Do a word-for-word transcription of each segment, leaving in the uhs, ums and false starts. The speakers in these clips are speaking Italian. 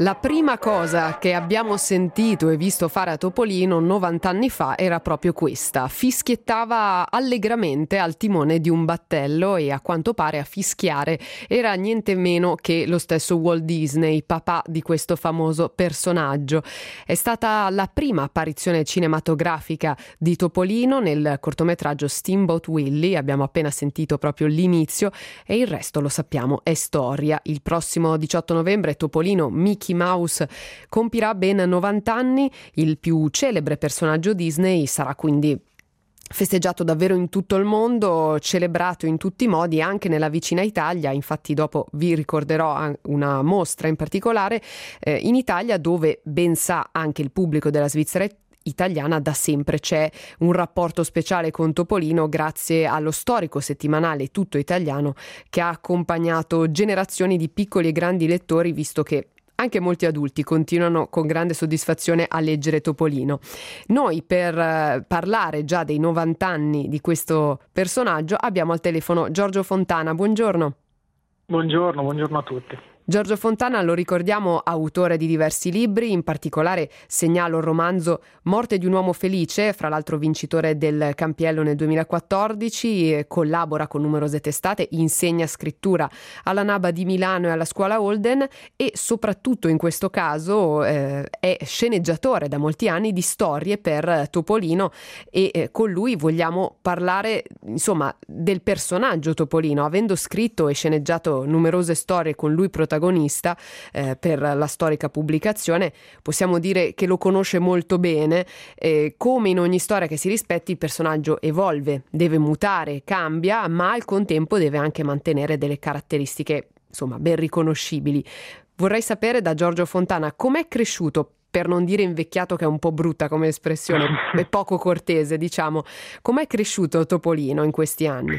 La prima cosa che abbiamo sentito e visto fare a Topolino novanta anni fa era proprio questa. Fischiettava allegramente al timone di un battello e a quanto pare a fischiare era niente meno che lo stesso Walt Disney, papà di questo famoso personaggio. È stata la prima apparizione cinematografica di Topolino nel cortometraggio Steamboat Willie, abbiamo appena sentito proprio l'inizio e il resto lo sappiamo è storia. Il prossimo diciotto novembre Topolino Mickey Mouse compirà ben novanta anni, il più celebre personaggio Disney sarà quindi festeggiato davvero in tutto il mondo, celebrato in tutti i modi anche nella vicina Italia. Infatti dopo vi ricorderò una mostra in particolare eh, in Italia, dove ben sa anche il pubblico della Svizzera italiana da sempre c'è un rapporto speciale con Topolino grazie allo storico settimanale tutto italiano che ha accompagnato generazioni di piccoli e grandi lettori, visto che anche molti adulti continuano con grande soddisfazione a leggere Topolino. Noi per eh, parlare già dei novanta anni di questo personaggio abbiamo al telefono Giorgio Fontana. Buongiorno. Buongiorno, buongiorno a tutti. Giorgio Fontana, lo ricordiamo, autore di diversi libri, in particolare segnalo il romanzo Morte di un uomo felice, fra l'altro vincitore del Campiello nel duemilaquattordici, collabora con numerose testate, insegna scrittura alla NABA di Milano e alla Scuola Holden e soprattutto in questo caso eh, è sceneggiatore da molti anni di storie per Topolino e eh, con lui vogliamo parlare insomma del personaggio Topolino, avendo scritto e sceneggiato numerose storie con lui protagonista protagonista eh, per la storica pubblicazione, possiamo dire che lo conosce molto bene. Eh, come in ogni storia che si rispetti, il personaggio evolve, deve mutare, cambia, ma al contempo deve anche mantenere delle caratteristiche insomma ben riconoscibili. Vorrei sapere da Giorgio Fontana com'è cresciuto, per non dire invecchiato, che è un po' brutta come espressione e poco cortese, diciamo, com'è cresciuto Topolino in questi anni?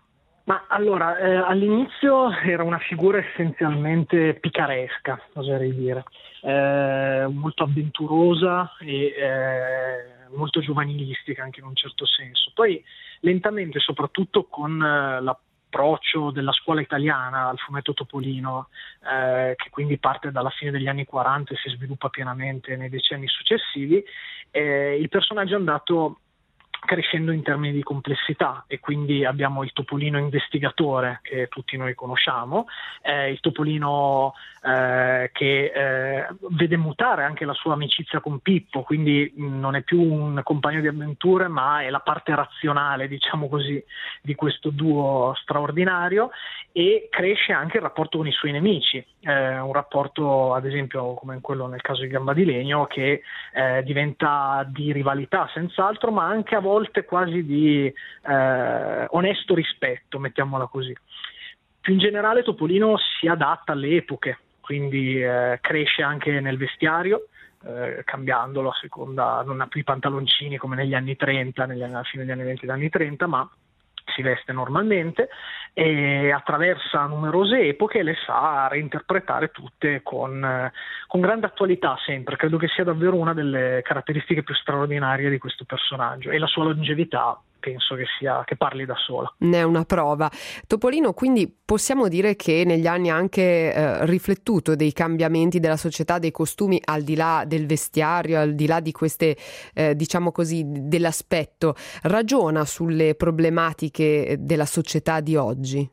Ma allora, eh, all'inizio era una figura essenzialmente picaresca, oserei dire, eh, molto avventurosa e eh, molto giovanilistica anche in un certo senso. Poi lentamente, soprattutto con eh, l'approccio della scuola italiana al fumetto Topolino, eh, che quindi parte dalla fine degli anni quaranta e si sviluppa pienamente nei decenni successivi, eh, il personaggio è andato crescendo in termini di complessità e quindi abbiamo il Topolino investigatore che tutti noi conosciamo, eh, il Topolino eh, che eh, vede mutare anche la sua amicizia con Pippo, quindi mh, non è più un compagno di avventure ma è la parte razionale, diciamo così, di questo duo straordinario, e cresce anche il rapporto con i suoi nemici, eh, un rapporto ad esempio come in quello nel caso di Gamba di Legno che eh, diventa di rivalità senz'altro, ma anche a volte volte quasi di eh, onesto rispetto, mettiamola così. Più in generale Topolino si adatta alle epoche, quindi eh, cresce anche nel vestiario, eh, cambiandolo a seconda, non ha più i pantaloncini come negli anni trenta, negli anni, alla fine degli anni venti e anni trenta, ma si veste normalmente e attraversa numerose epoche e le sa reinterpretare tutte con, con grande attualità sempre. Credo che sia davvero una delle caratteristiche più straordinarie di questo personaggio, e la sua longevità penso che sia che parli da sola. Ne è una prova. Topolino quindi possiamo dire che negli anni ha anche eh, riflettuto dei cambiamenti della società, dei costumi, al di là del vestiario, al di là di queste eh, diciamo così dell'aspetto, ragiona sulle problematiche della società di oggi?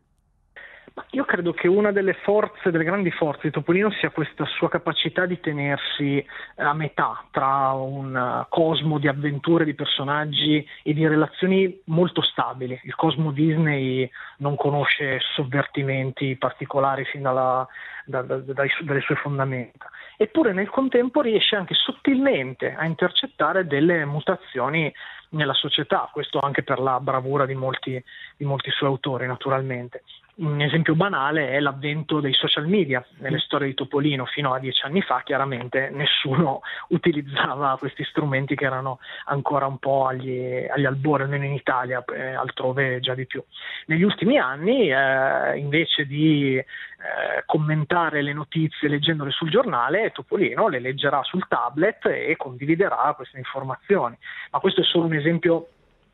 Io credo che una delle forze, delle grandi forze di Topolino sia questa sua capacità di tenersi a metà tra un cosmo di avventure, di personaggi e di relazioni molto stabili. Il cosmo Disney non conosce sovvertimenti particolari fin dalla, da, da, dai, dalle sue fondamenta. Eppure nel contempo riesce anche sottilmente a intercettare delle mutazioni nella società, questo anche per la bravura di molti, di molti suoi autori naturalmente. Un esempio banale è l'avvento dei social media. Nelle storie di Topolino fino a dieci anni fa chiaramente nessuno utilizzava questi strumenti che erano ancora un po' agli, agli albori, almeno in Italia, eh, altrove già di più. Negli ultimi anni eh, invece di eh, commentare le notizie leggendole sul giornale, Topolino le leggerà sul tablet e condividerà queste informazioni. Ma questo è solo un esempio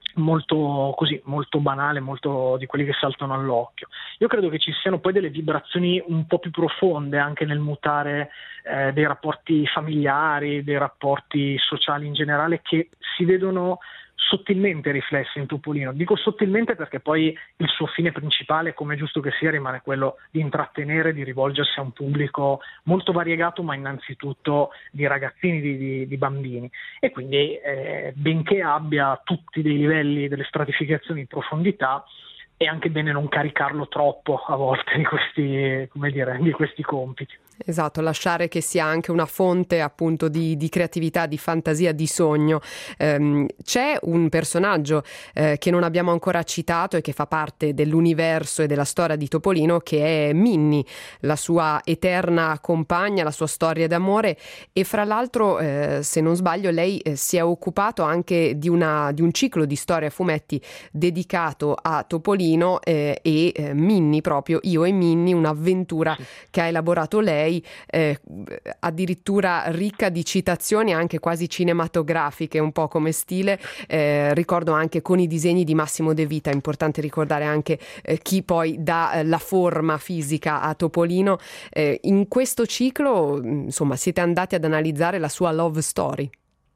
molto così, molto banale, molto di quelli che saltano all'occhio. Io credo che ci siano poi delle vibrazioni un po' più profonde anche nel mutare eh, dei rapporti familiari, dei rapporti sociali in generale, che si vedono sottilmente riflessi in Topolino. Dico sottilmente perché poi il suo fine principale, come è giusto che sia, rimane quello di intrattenere, di rivolgersi a un pubblico molto variegato, ma innanzitutto di ragazzini, di, di, di bambini. E quindi, eh, benché abbia tutti dei livelli, delle stratificazioni di profondità, è anche bene non caricarlo troppo a volte di questi, come dire, di questi compiti. Esatto, lasciare che sia anche una fonte appunto di, di creatività, di fantasia, di sogno. Ehm, c'è un personaggio eh, che non abbiamo ancora citato e che fa parte dell'universo e della storia di Topolino, che è Minnie, la sua eterna compagna, la sua storia d'amore, e fra l'altro, eh, se non sbaglio, lei eh, si è occupato anche di, una, di un ciclo di storie a fumetti dedicato a Topolino eh, e eh, Minnie, proprio Io e Minnie, un'avventura sì. che ha elaborato lei, Eh, addirittura ricca di citazioni anche quasi cinematografiche, un po' come stile. Eh, ricordo anche con i disegni di Massimo De Vita. È importante ricordare anche eh, chi poi dà eh, la forma fisica a Topolino. Eh, in questo ciclo, insomma, siete andati ad analizzare la sua love story.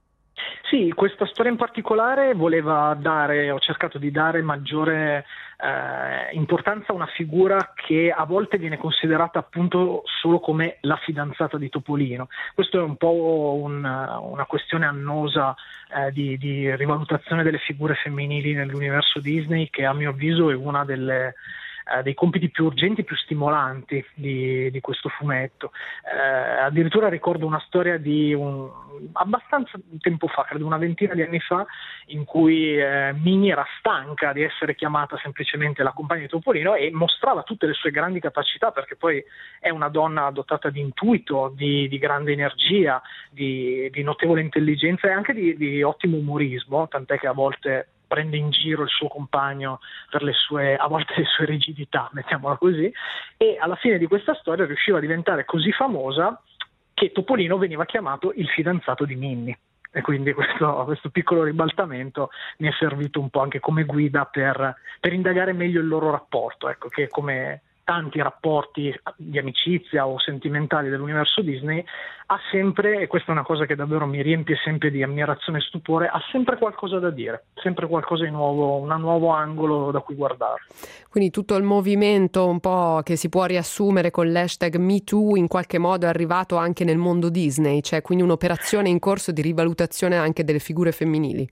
Sì, questa storia in particolare voleva dare, ho cercato di dare maggiore eh, importanza a una figura che a volte viene considerata appunto solo come la fidanzata di Topolino. Questo è un po' un, una questione annosa eh, di, di rivalutazione delle figure femminili nell'universo Disney, che a mio avviso è una delle Eh, dei compiti più urgenti, più stimolanti di, di questo fumetto. Eh, addirittura ricordo una storia di un, abbastanza tempo fa, credo una ventina di anni fa, in cui eh, Minnie era stanca di essere chiamata semplicemente la compagna di Topolino e mostrava tutte le sue grandi capacità, perché poi è una donna dotata di intuito, di, di grande energia, di, di notevole intelligenza e anche di, di ottimo umorismo, tant'è che a volte prende in giro il suo compagno per le sue, a volte le sue rigidità, mettiamola così, e alla fine di questa storia riusciva a diventare così famosa che Topolino veniva chiamato il fidanzato di Minnie. E quindi questo, questo piccolo ribaltamento mi è servito un po' anche come guida per, per indagare meglio il loro rapporto, ecco, che come tanti rapporti di amicizia o sentimentali dell'universo Disney ha sempre, e questa è una cosa che davvero mi riempie sempre di ammirazione e stupore, ha sempre qualcosa da dire, sempre qualcosa di nuovo, un nuovo angolo da cui guardare. Quindi tutto il movimento un po' che si può riassumere con l'hashtag MeToo in qualche modo è arrivato anche nel mondo Disney, c'è quindi un'operazione in corso di rivalutazione anche delle figure femminili.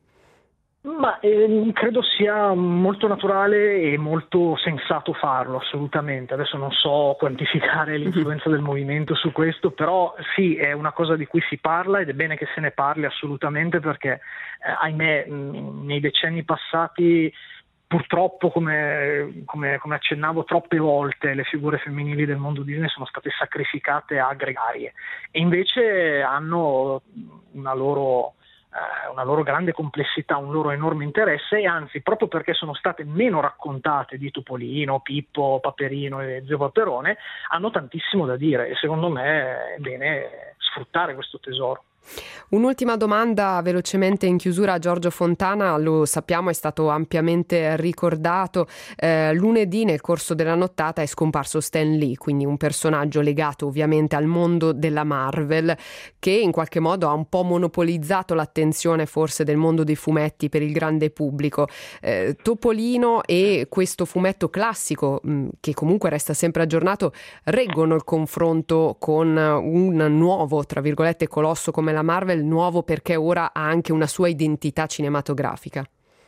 Ma eh, credo sia molto naturale e molto sensato farlo, assolutamente. Adesso non so quantificare l'influenza del movimento su questo, però sì, è una cosa di cui si parla ed è bene che se ne parli assolutamente, perché eh, ahimè mh, nei decenni passati purtroppo, come, come, come accennavo, troppe volte le figure femminili del mondo Disney sono state sacrificate a gregarie e invece hanno una loro una loro grande complessità, un loro enorme interesse, e anzi proprio perché sono state meno raccontate di Topolino, Pippo, Paperino e Zio Paperone, hanno tantissimo da dire e secondo me è bene sfruttare questo tesoro. Un'ultima domanda velocemente in chiusura a Giorgio Fontana, lo sappiamo, è stato ampiamente ricordato, eh, lunedì nel corso della nottata è scomparso Stan Lee, quindi un personaggio legato ovviamente al mondo della Marvel, che in qualche modo ha un po' monopolizzato l'attenzione forse del mondo dei fumetti per il grande pubblico. eh, Topolino e questo fumetto classico, mh, che comunque resta sempre aggiornato, reggono il confronto con un nuovo, tra virgolette, colosso come la Marvel, nuovo perché ora ha anche una sua identità cinematografica?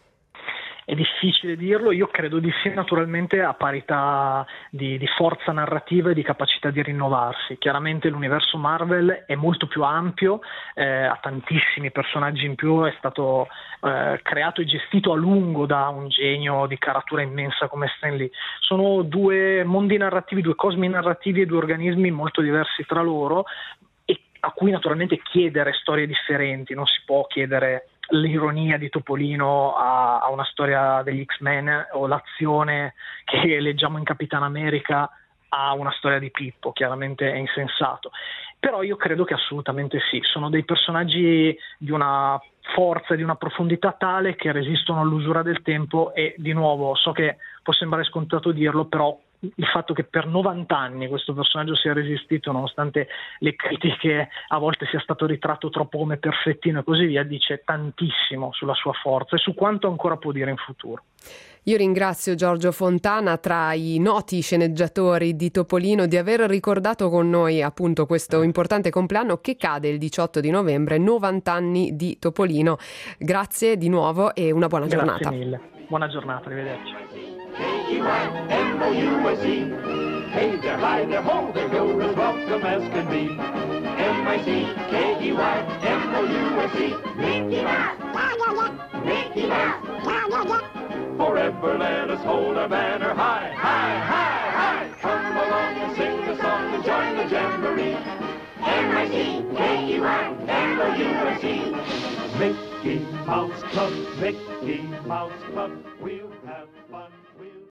È difficile dirlo, io credo di sì, naturalmente a parità di, di forza narrativa e di capacità di rinnovarsi. Chiaramente l'universo Marvel è molto più ampio, eh, ha tantissimi personaggi in più, è stato eh, creato e gestito a lungo da un genio di caratura immensa come Stan Lee. Sono due mondi narrativi, due cosmi narrativi e due organismi molto diversi tra loro, a cui naturalmente chiedere storie differenti, non si può chiedere l'ironia di Topolino a, a una storia degli X-Men o l'azione che leggiamo in Capitan America a una storia di Pippo, chiaramente è insensato. Però io credo che assolutamente sì, sono dei personaggi di una forza e di una profondità tale che resistono all'usura del tempo. E di nuovo, so che può sembrare scontato dirlo, però il fatto che per novanta anni questo personaggio sia resistito nonostante le critiche, a volte sia stato ritratto troppo come perfettino e così via, dice tantissimo sulla sua forza e su quanto ancora può dire in futuro. Io ringrazio Giorgio Fontana, tra i noti sceneggiatori di Topolino, di aver ricordato con noi appunto questo importante compleanno che cade il diciotto di novembre, novanta anni di Topolino. Grazie di nuovo e una buona Grazie giornata. mille, buona giornata, arrivederci. K E Y M O U S E. Hey there, hi there, ho there, you're as welcome as can be. M I C K E Y M O U S E. Mickey Mouse, yeah, yeah, yeah. Mickey Mouse, yeah, yeah, yeah. Forever let us hold our banner high, high, high, high. Come along and sing the song and join the jamboree. M I C K E Y M O U S E. Mickey Mouse Club, Mickey Mouse Club, we'll have fun.